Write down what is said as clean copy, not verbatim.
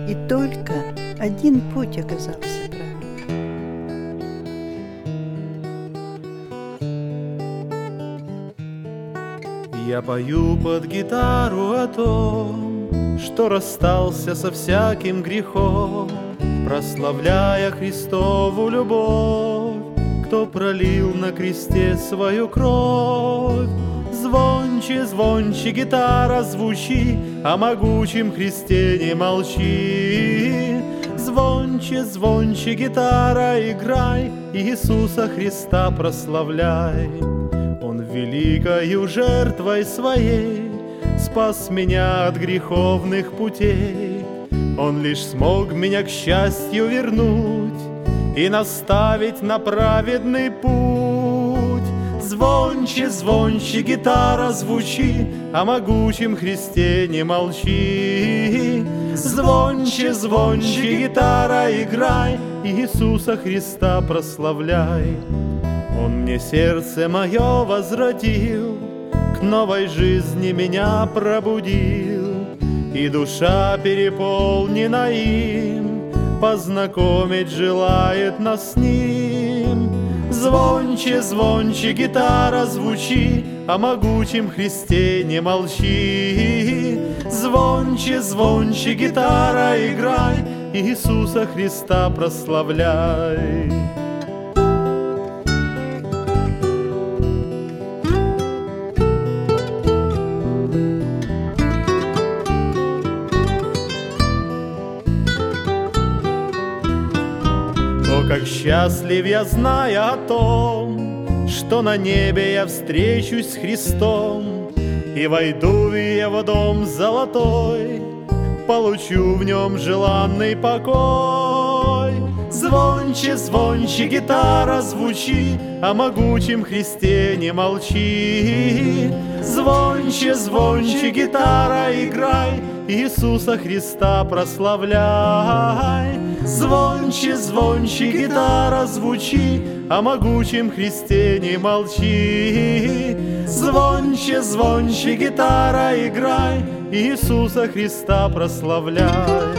И только один путь оказался правильным. Я пою под гитару о том, что расстался со всяким грехом, прославляя Христову любовь, кто пролил на кресте свою кровь. Звонче, звонче гитара звучи, о могучем Христе не молчи. Звонче, звонче гитара играй, Иисуса Христа прославляй. Он великою жертвой своей спас меня от греховных путей. Он лишь смог меня к счастью вернуть и наставить на праведный путь. Звонче, звонче гитара звучи, о могучем Христе не молчи. Звонче, звонче гитара играй, Иисуса Христа прославляй. Он мне сердце мое возвратил, к новой жизни меня пробудил, и душа переполнена им, познакомить желает нас с ним. Звонче, звонче гитара звучи, о могучем Христе не молчи. Звонче, звонче гитара играй, Иисуса Христа прославляй. Как счастлив я, зная о том, что на небе я встречусь с Христом и войду в Его дом золотой, получу в нем желанный покой. Звонче, звонче гитара звучи, о могучем Христе не молчи. Звонче, звонче гитара играй, Иисуса Христа прославляй. Звонче, звонче гитара звучи, о могучем Христе не молчи. Звонче, звонче гитара играй, Иисуса Христа прославляй.